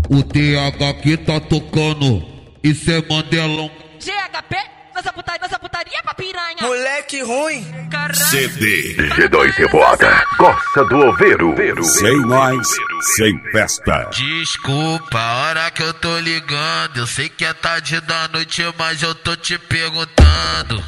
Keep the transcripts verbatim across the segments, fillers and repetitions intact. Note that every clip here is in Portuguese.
O T H que tá tocando, isso é Mandelão. G H P, nossa putaria, nossa putaria pra piranha. Moleque ruim. C D G dois Revoada, Costa do Oveiro. Sem nós, sem festa. Desculpa a hora que eu tô ligando, eu sei que é tarde da noite, mas eu tô te perguntando.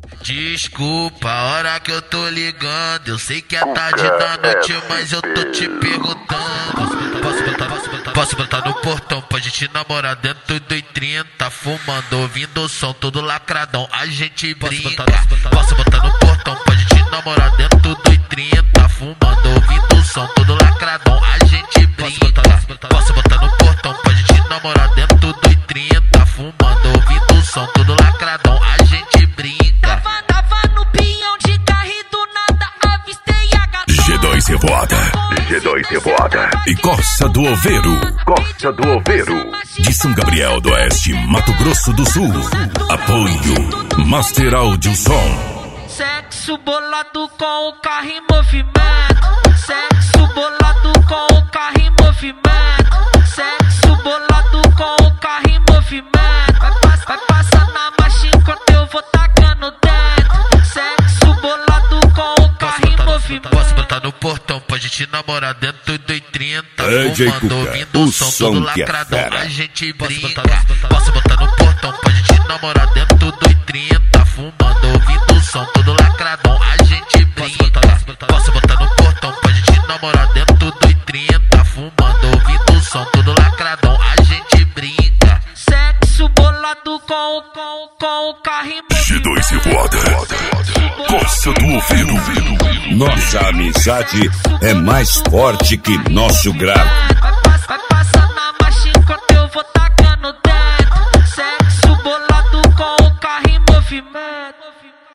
Desculpa a hora que eu tô ligando, eu sei que é tarde da noite, mas eu tô te perguntando. Posso botar, posso botar, posso botar no portão pra gente namorar dentro do trinta, fumando, ouvindo o som todo lacradão, a gente brinca. Posso botar no portão pra gente namorar dentro do trinta, fumando, ouvindo o som todo lacradão, a gente brinca. Posso botar no portão pra gente namorar dentro do trinta, fumando, ouvindo o som todo lacradão, a gente brinca. Tava, tava no pinhão de carro e do nada avistei a gatona. G dois Revoada, G dois Revoada E Costa do Oveiro, Costa do Oveiro. de São Gabriel do Oeste, Mato Grosso do Sul. Apoio Master Audio Som. Sexo bolado com o carro em movimento. Sexo bolado com o carro em movimento. Sexo bolado com o carro em movimento. Vai, pass vai passar na marcha enquanto eu vou tacando dentro. Sexo bolado com o carro em movimento. Posso botar no portão pra gente namorar dentro do trinta, D J fumando, Cuca, ouvindo o o som todo som que é lacradão, fera. a gente brinca. Posso botar no portão pra gente namorar dentro do trinta, fumando, ouvindo o som todo lacradão, a gente brinca. Posso botar no portão pra gente namorar dentro do trinta, fumando, ouvindo o som todo lacradão, a gente brinca. Sexo bolado com, com, com o carro em movimento. G dois Revoada, Costa do Oveiro. Nossa amizade é mais forte que nosso grave. Vai, pass vai passar na marcha enquanto eu vou tacando dentro. Sexo bolado com o carro em movimento.